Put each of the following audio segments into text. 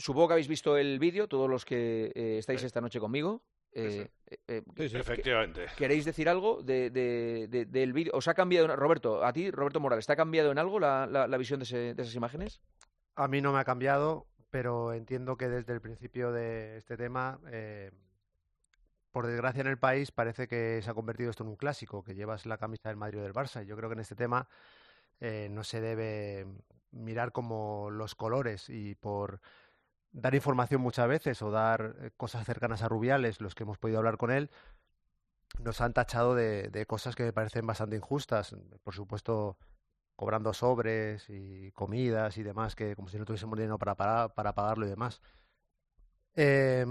Supongo que habéis visto el vídeo, todos los que estáis esta noche conmigo. Sí, sí, Que- efectivamente. ¿Queréis decir algo del vídeo? ¿Os ha cambiado, Roberto, a ti, Roberto Morales, ¿te ha cambiado en algo la visión de esas imágenes? A mí no me ha cambiado, pero entiendo que desde el principio de este tema, por desgracia en el país, parece que se ha convertido esto en un clásico, que llevas la camisa del Madrid o del Barça. Y yo creo que en este tema no se debe mirar como los colores y por dar información muchas veces o dar cosas cercanas a Rubiales, los que hemos podido hablar con él, nos han tachado de cosas que me parecen bastante injustas. Por supuesto, cobrando sobres y comidas y demás, que como si no tuviésemos dinero para pagarlo y demás. Eh,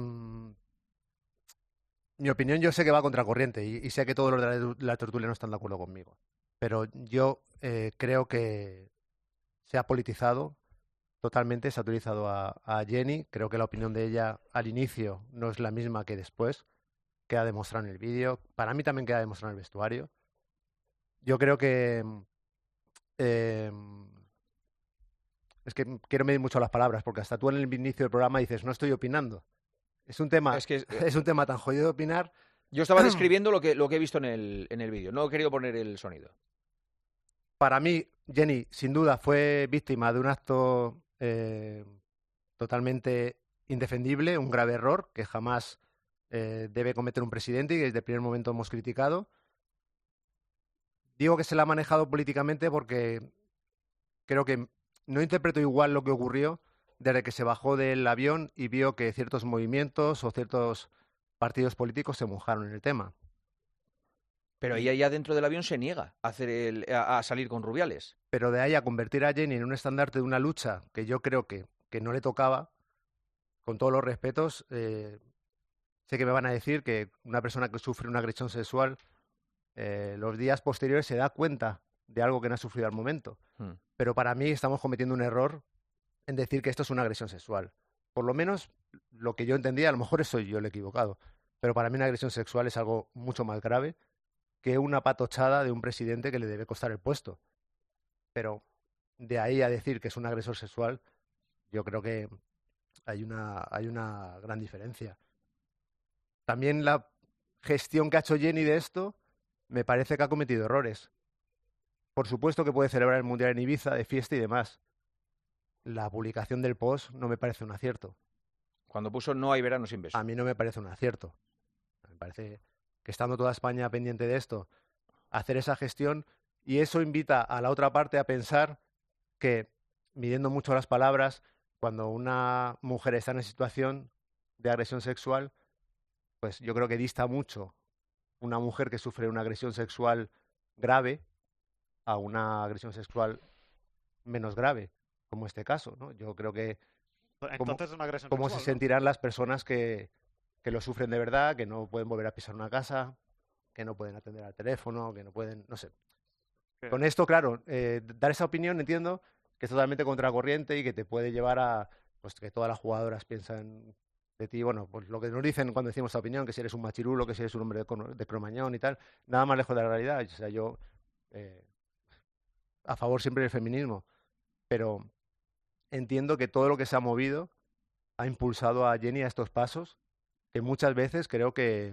Mi opinión yo sé que va a contracorriente y sé que todos los de la tertulia no están de acuerdo conmigo, pero yo creo que se ha politizado totalmente, se ha utilizado a Jenny, creo que la opinión de ella al inicio no es la misma que después, queda demostrado en el vídeo, para mí también queda demostrado en el vestuario. Yo creo que eh, es que quiero medir mucho las palabras, porque hasta tú en el inicio del programa dices, no estoy opinando. Es un tema, Es que es un tema tan jodido de opinar. yo estaba describiendo lo que he visto en el vídeo, no he querido poner el sonido. Para mí, Jenny, sin duda, fue víctima de un acto totalmente indefendible, un grave error que jamás debe cometer un presidente y que desde el primer momento hemos criticado. Digo que se la ha manejado políticamente porque creo que no interpreto igual lo que ocurrió desde que se bajó del avión y vio que ciertos movimientos o ciertos partidos políticos se mojaron en el tema. Pero ella ya dentro del avión se niega a salir con Rubiales. Pero de ahí a convertir a Jenny en un estandarte de una lucha que yo creo que no le tocaba, con todos los respetos, sé que me van a decir que una persona que sufre una agresión sexual los días posteriores se da cuenta de algo que no ha sufrido al momento. Pero para mí estamos cometiendo un error en decir que esto es una agresión sexual. Por lo menos lo que yo entendía, a lo mejor soy yo el equivocado, pero para mí una agresión sexual es algo mucho más grave que una patochada de un presidente que le debe costar el puesto. Pero de ahí a decir que es un agresor sexual, yo creo que hay una gran diferencia. También la gestión que ha hecho Jenny de esto me parece que ha cometido errores. Por supuesto que puede celebrar el Mundial en Ibiza, de fiesta y demás. La publicación del post no me parece un acierto. Cuando puso no hay verano sin beso. A mí no me parece un acierto. Me parece que estando toda España pendiente de esto, hacer esa gestión, y eso invita a la otra parte a pensar que, midiendo mucho las palabras, cuando una mujer está en situación de agresión sexual, pues yo creo que dista mucho una mujer que sufre una agresión sexual grave a una agresión sexual menos grave, como este caso, ¿no? Yo creo que Entonces es una agresión cómo se sexual, ¿no? sentirán las personas que lo sufren de verdad, que no pueden volver a pisar una casa, que no pueden atender al teléfono, que no pueden, no sé. Con esto, claro, dar esa opinión entiendo que es totalmente contracorriente y que te puede llevar a pues que todas las jugadoras piensan de ti, bueno, pues lo que nos dicen cuando decimos esta opinión, que si eres un machirulo, que si eres un hombre de cromañón y tal, nada más lejos de la realidad. O sea, yo eh, a favor siempre del feminismo, pero entiendo que todo lo que se ha movido ha impulsado a Jenny a estos pasos, que muchas veces creo que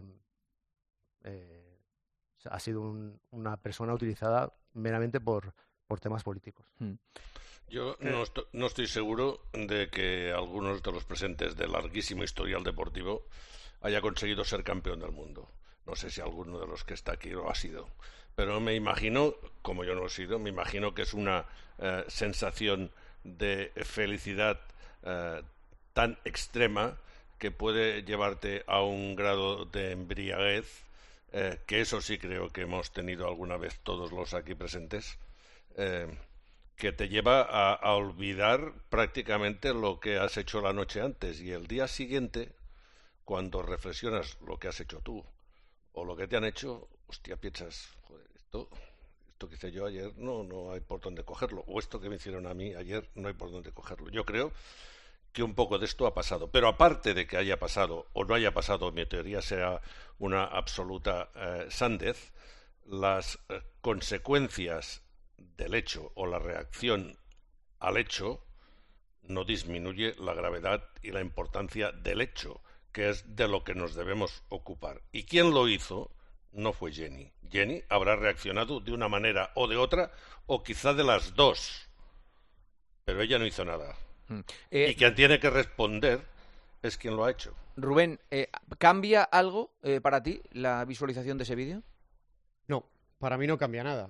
ha sido una persona utilizada meramente por temas políticos. Yo no estoy seguro de que algunos de los presentes del larguísimo historial deportivo haya conseguido ser campeón del mundo. No sé si alguno de los que está aquí lo ha sido. Pero me imagino, como yo no lo he sido, me imagino que es una sensación de felicidad tan extrema que puede llevarte a un grado de embriaguez, que eso sí creo que hemos tenido alguna vez todos los aquí presentes, que te lleva a olvidar prácticamente lo que has hecho la noche antes, y el día siguiente, cuando reflexionas lo que has hecho tú o lo que te han hecho, hostia, piensas, joder, esto que hice yo ayer no hay por dónde cogerlo, o esto que me hicieron a mí ayer no hay por dónde cogerlo. Yo creo que un poco de esto ha pasado, pero aparte de que haya pasado o no haya pasado, mi teoría sea una absoluta sandez, las consecuencias del hecho o la reacción al hecho no disminuye la gravedad y la importancia del hecho, que es de lo que nos debemos ocupar. ¿Y quién lo hizo? No fue Jenny. Jenny habrá reaccionado de una manera o de otra, o quizá de las dos, pero ella no hizo nada. Y quien tiene que responder es quien lo ha hecho. Rubén, ¿cambia algo para ti la visualización de ese vídeo? No, para mí no cambia nada.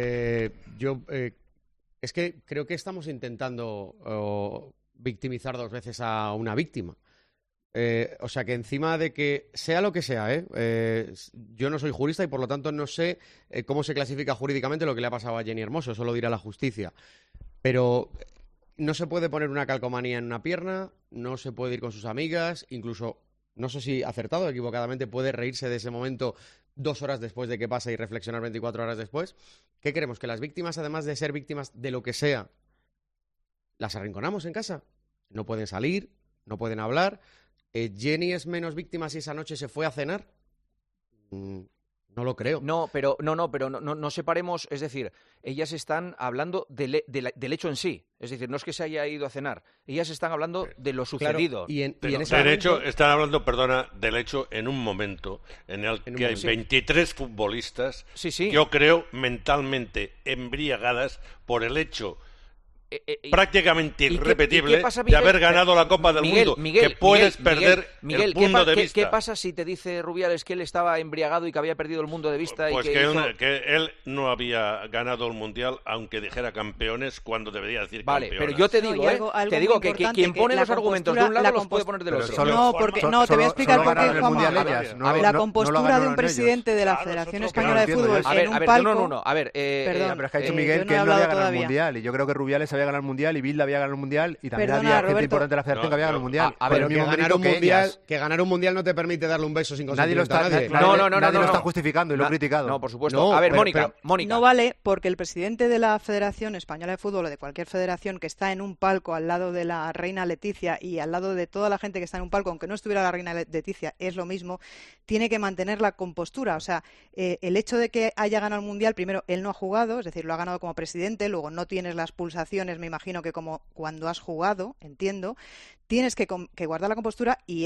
Es que creo que estamos intentando victimizar dos veces a una víctima. O sea que encima de que sea lo que sea, yo no soy jurista y por lo tanto no sé cómo se clasifica jurídicamente lo que le ha pasado a Jenny Hermoso, eso lo dirá la justicia. Pero no se puede poner una calcomanía en una pierna, no se puede ir con sus amigas, incluso, no sé si acertado o equivocadamente, puede reírse de ese momento 2 horas después de que pase y reflexionar 24 horas después. ¿Qué queremos? ¿Que las víctimas, además de ser víctimas de lo que sea, las arrinconamos en casa? No pueden salir, no pueden hablar. ¿Jenny es menos víctima si esa noche se fue a cenar? No lo creo. No separemos, es decir, ellas están hablando del hecho en sí. Es decir, no es que se haya ido a cenar. Ellas están hablando de lo sucedido. Claro, están hablando, perdona, del hecho en un momento en el que hay 23 futbolistas, yo creo, mentalmente embriagadas por el hecho prácticamente irrepetible de haber ganado la Copa del Mundo, que puedes perder el mundo de vista. ¿Qué pasa si te dice Rubiales que él estaba embriagado y que había perdido el mundo de vista? Pues que él no había ganado el Mundial, aunque dijera campeones cuando debería decir campeones. Vale, pero yo te digo, que quien pone los argumentos de un lado los puede poner del otro. Te voy a explicar por qué, Juanma. La compostura de un presidente de la Federación Española de Fútbol en un palco... Pero es que ha dicho Miguel que él no había ganado el Mundial, y yo creo que Rubiales había ganado el Mundial y Bilda había ganado el Mundial y también había gente importante de la Federación que había ganado el Mundial. Pero que ganar un Mundial no te permite darle un beso sin consentimiento a nadie. Nadie lo está justificando y lo ha criticado. No, por supuesto. A ver, Mónica. No vale porque el presidente de la Federación Española de Fútbol o de cualquier federación que está en un palco al lado de la reina Leticia y al lado de toda la gente que está en un palco, aunque no estuviera la reina Leticia, es lo mismo, tiene que mantener la compostura. O sea, el hecho de que haya ganado el Mundial, primero, él no ha jugado, es decir, lo ha ganado como presidente, luego no tienes las pulsaciones, me imagino que como cuando has jugado, entiendo, tienes que guardar la compostura y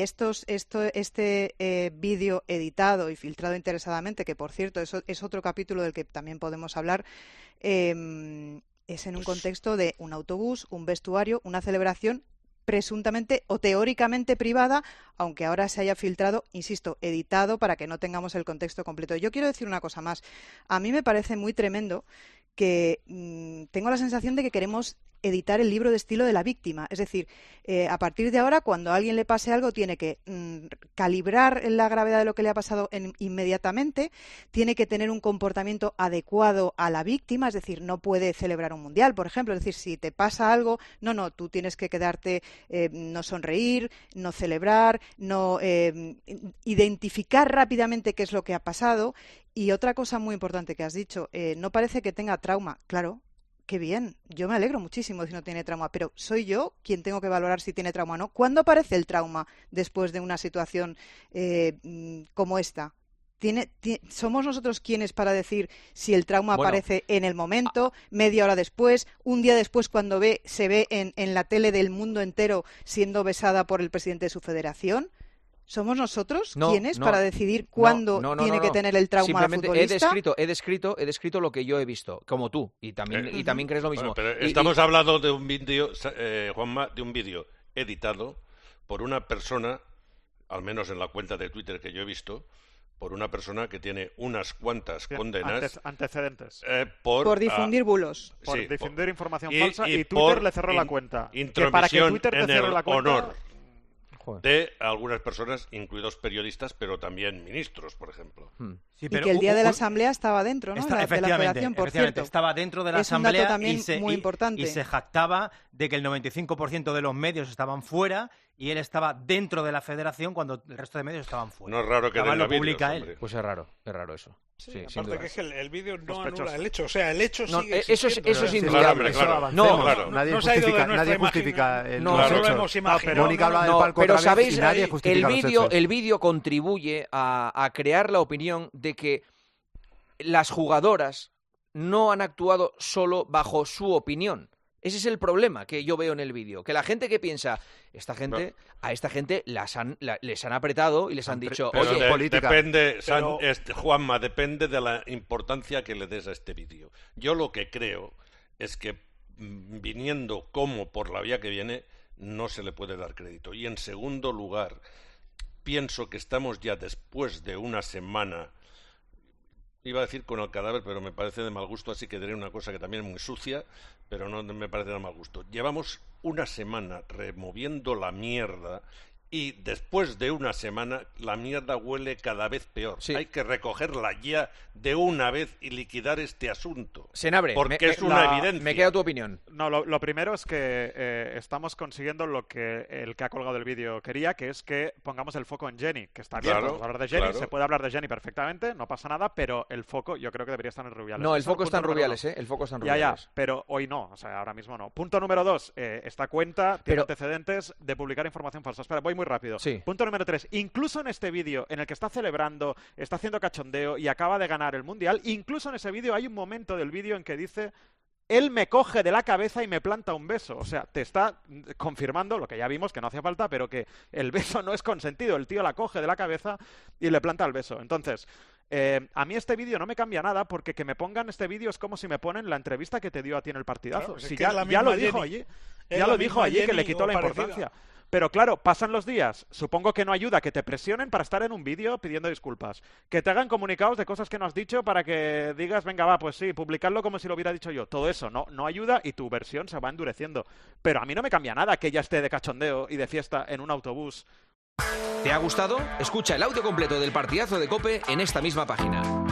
este vídeo editado y filtrado interesadamente, que por cierto es otro capítulo del que también podemos hablar, es en un contexto de un autobús, un vestuario, una celebración presuntamente o teóricamente privada, aunque ahora se haya filtrado, insisto, editado para que no tengamos el contexto completo. Yo quiero decir una cosa más. A mí me parece muy tremendo que tengo la sensación de que queremos editar el libro de estilo de la víctima. Es decir, a partir de ahora, cuando a alguien le pase algo, tiene que calibrar la gravedad de lo que le ha pasado inmediatamente, tiene que tener un comportamiento adecuado a la víctima, es decir, no puede celebrar un mundial, por ejemplo. Es decir, si te pasa algo, no, tú tienes que quedarte, no sonreír, no celebrar, no identificar rápidamente qué es lo que ha pasado. Y otra cosa muy importante que has dicho, no parece que tenga trauma. Claro, qué bien, yo me alegro muchísimo si no tiene trauma, pero soy yo quien tengo que valorar si tiene trauma o no. ¿Cuándo aparece el trauma después de una situación como esta? ¿Somos nosotros quienes para decir si el trauma aparece en el momento, media hora después, un día después cuando se ve en la tele del mundo entero siendo besada por el presidente de su federación? ¿Somos nosotros quienes para decidir cuándo tiene que tener el trauma la futbolista? He descrito lo que yo he visto, como tú, y también crees lo mismo. Bueno, pero estamos hablando de un vídeo, Juanma, de un vídeo editado por una persona, al menos en la cuenta de Twitter que yo he visto, por una persona que tiene unas cuantas condenas antecedentes por difundir bulos, por difundir información falsa, y Twitter le cerró la cuenta. Intromisión para que Twitter te cierre la cuenta, honor de algunas personas, incluidos periodistas, pero también ministros, por ejemplo. Sí, pero y que el día de la Asamblea estaba dentro, ¿no? De la Federación, por cierto. Estaba dentro de la Asamblea también muy importante. Y se jactaba de que el 95% de los medios estaban fuera y él estaba dentro de la Federación cuando el resto de medios estaban fuera. No es raro que lo publica él. Pues es raro eso. Sí, aparte que es que el vídeo no anula el hecho, o sea, el hecho sigue eso es indudable. Claro. Nadie justifica el Mónica habla del palco pero otra vez sabéis, y nadie justifica el vídeo contribuye a crear la opinión de que las jugadoras no han actuado solo bajo su opinión. Ese es el problema que yo veo en el vídeo. Que la gente que piensa, a esta gente les han apretado y les han dicho, oye, política. Depende, Juanma, depende de la importancia que le des a este vídeo. Yo lo que creo es que viniendo como por la vía que viene, no se le puede dar crédito. Y en segundo lugar, pienso que estamos ya después de una semana, iba a decir con el cadáver, pero me parece de mal gusto, así que diré una cosa que también es muy sucia, pero no me parece de mal gusto. Llevamos una semana removiendo la mierda y después de una semana la mierda huele cada vez peor. Sí. Hay que recogerla ya de una vez y liquidar este asunto. Senabre, porque es una evidencia. Me queda tu opinión. No, lo primero es que estamos consiguiendo lo que el que ha colgado el vídeo quería, que es que pongamos el foco en Jenny, que está bien, podemos hablar de Jenny, se puede hablar de Jenny perfectamente, no pasa nada, pero el foco yo creo que debería estar en Rubiales. No, el foco está en Rubiales, el foco está en Rubiales. Ya, pero hoy no, o sea, ahora mismo no. Punto número 2, esta cuenta tiene antecedentes de publicar información falsa. Espera, voy muy rápido. Sí. Punto número 3, incluso en este vídeo en el que está celebrando, está haciendo cachondeo y acaba de ganar el Mundial, incluso en ese vídeo hay un momento del vídeo en que dice: él me coge de la cabeza y me planta un beso. O sea, te está confirmando lo que ya vimos, que no hacía falta, pero que el beso no es consentido. El tío la coge de la cabeza y le planta el beso. Entonces, a mí este vídeo no me cambia nada, porque que me pongan este vídeo es como si me ponen la entrevista que te dio a ti en el partidazo. Claro, si ya lo dijo allí. Ya lo dijo allí, que le quitó la importancia. Pero claro, pasan los días, supongo que no ayuda que te presionen para estar en un vídeo pidiendo disculpas, que te hagan comunicados de cosas que no has dicho para que digas, venga, va, pues sí, publicarlo como si lo hubiera dicho yo. Todo eso no ayuda y tu versión se va endureciendo. Pero a mí no me cambia nada que ella esté de cachondeo y de fiesta en un autobús. ¿Te ha gustado? Escucha el audio completo del partidazo de COPE en esta misma página.